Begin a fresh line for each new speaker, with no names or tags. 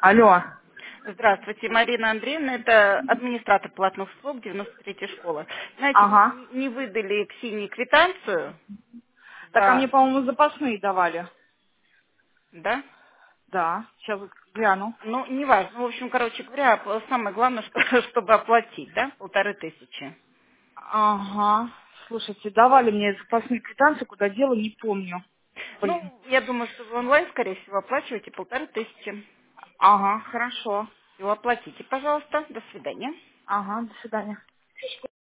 Алло.
Здравствуйте, Марина Андреевна, это администратор платных услуг 93-й школы. Знаете,
Ага.
не выдали Ксении квитанцию
Так, а мне,
за...
по-моему, запасные давали.
Да?
Да, сейчас гляну.
Ну, неважно. В общем, короче говоря, самое главное, чтобы оплатить, да, 1500.
Ага. Слушайте, давали мне запасные квитанции, куда дело, не помню. Блин.
Ну, я думаю, что вы онлайн, скорее всего, оплачиваете 1500.
Ага, хорошо.
Его оплатите, пожалуйста. До свидания.
Ага, до свидания.